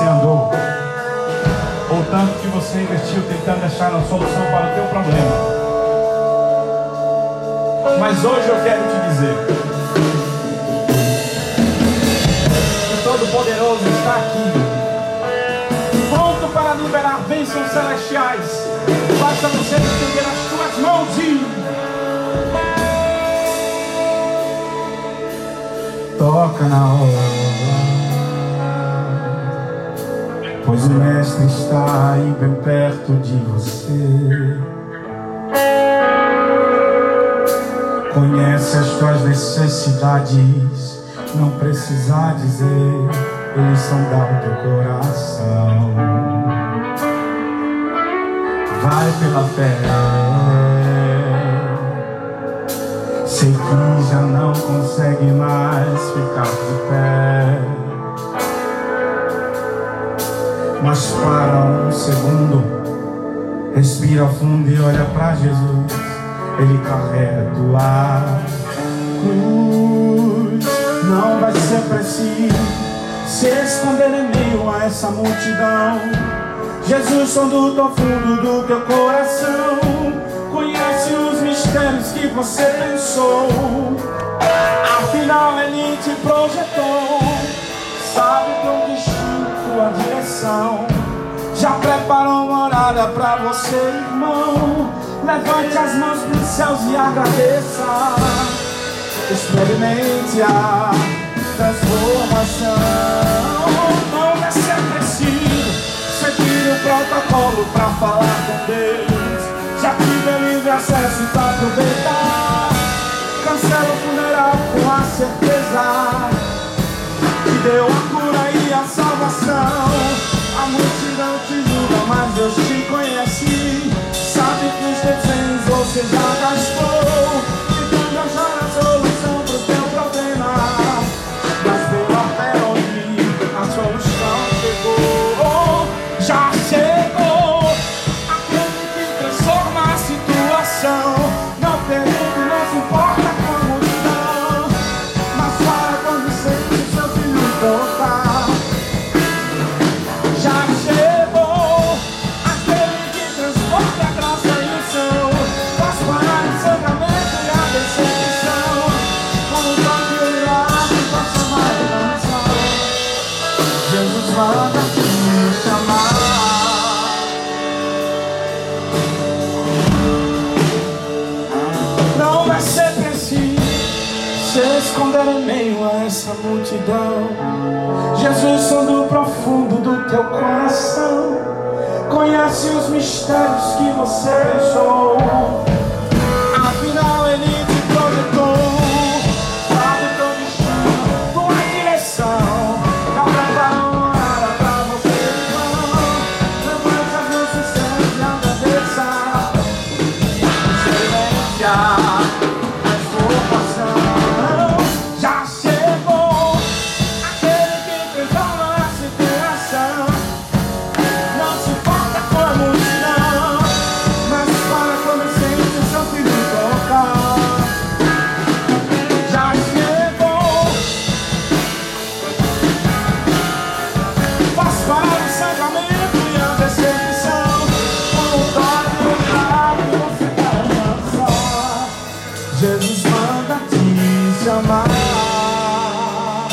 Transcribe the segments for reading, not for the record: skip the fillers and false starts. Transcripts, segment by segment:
você andou, ou tanto que você investiu tentando achar uma solução para o teu problema. Mas hoje eu quero te dizer que o Todo-Poderoso está aqui, pronto para liberar bênçãos celestiais. Basta você estender as tuas mãos e toca na hora, pois o Mestre está aí bem perto de você. Conhece as tuas necessidades, não precisa dizer, eles são do teu coração. Vai pela fé, sei que já não consegue mais ficar de pé, mas para um segundo, respira fundo e olha para Jesus. Ele carrega tua cruz. Não vai ser preciso se esconder em meio a essa multidão. Jesus sondou o fundo do teu coração, conhece os mistérios que você pensou. Afinal Ele te projetou, sabe teu destino, tua direção. Já preparou uma morada pra você, irmão. Levante as mãos pros céus e agradeça. Experimente a transformação. Não vai ser preciso seguir o protocolo pra falar com Deus. Já tive livre acesso pra aproveitar. Cancela o funeral com a certeza que deu a cura e a salvação. A multidão te julga, mas Deus te conhece. Sabe que os desenhos você já gastou, tentando achar a solução pro teu problema. Mas pela fé onde a solução chegou, já chegou. Aquele que transforma a situação. Não pergunte, não se importa com a multidão, mas para quando sente o seu filho voltar. Já chegou aquele que transporta a graça e o céu, faz parar o sangramento e a decepção, com o toque e o milagre pra chamar de canção. Jesus manda te chamar. Não vai ser preciso se esconder em meio a essa multidão. Jesus sonda o profundo do teu coração, conhece os mistérios que você pensou. Afinal Ele te projetou, sabe teu destino, tua direção. Já preparou uma hora pra você, irmão. Levante as mãos pros céus e agradeça. Experimente a transformação. Já chegou aquele que transforma a situação. Não se importa com a multidão, mas para quando sente o seu filho tocar. Já chegou, faz para o sangramento e a decepção, com o toque e o milagre você quer alcançar. Jesus manda te chamar.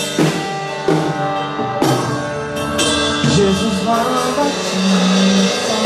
Jesus manda te chamar.